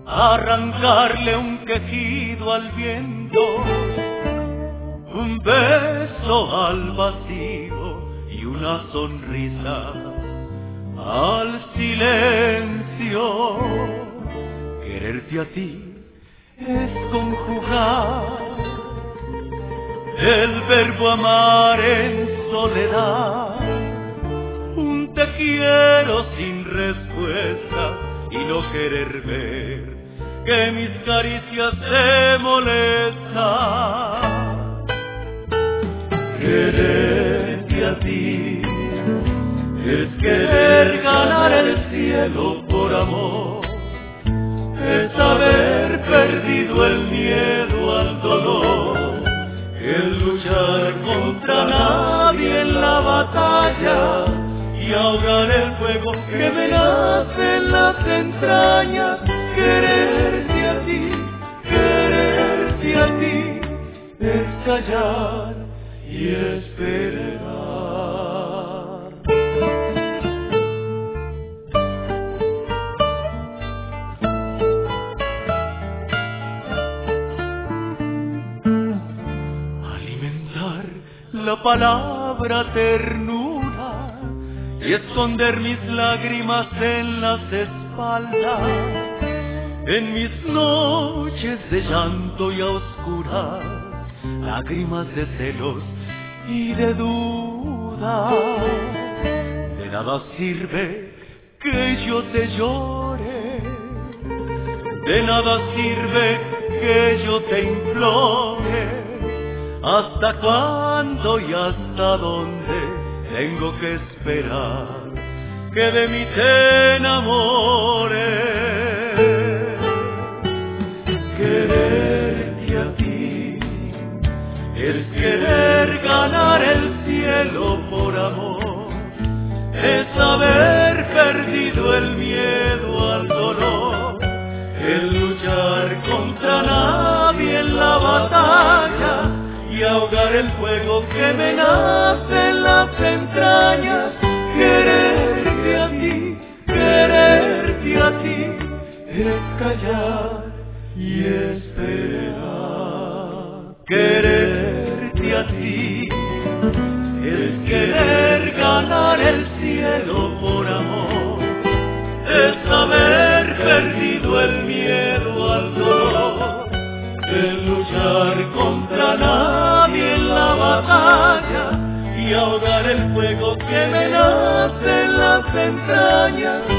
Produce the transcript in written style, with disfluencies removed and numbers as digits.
arrancarle un quejido al viento, un beso al vacío y una sonrisa al silencio. Quererte a ti es conjugar el verbo amar en soledad, un te quiero sin respuesta y no querer ver que mis caricias te molestan. Quererte a ti es querer ganar el cielo por amor, es haber perdido el miedo al dolor, el luchar contra nadie en la batalla y ahogar el fuego que me nace en las entrañas. Quererte a ti es callar y esperar. Alimentar la palabra ternura y esconder mis lágrimas en las espaldas, en mis noches de llanto y a oscuras, lágrimas de celos y de duda. De nada sirve que yo te llore, de nada sirve que yo te implore. ¿Hasta cuándo y hasta dónde tengo que esperar que de mí te enamores? Quererte a ti es querer ganar el cielo por amor, es haber perdido el miedo al dolor, el luchar contra nadie en la batalla y ahogar el fuego que me nace en las entrañas. Quererte a ti es callar y esperar. Quererte a ti es querer ganar el cielo por amor, es haber perdido el miedo al dolor, el luchar contra nadie en la batalla y ahogar el fuego que me nace en las entrañas.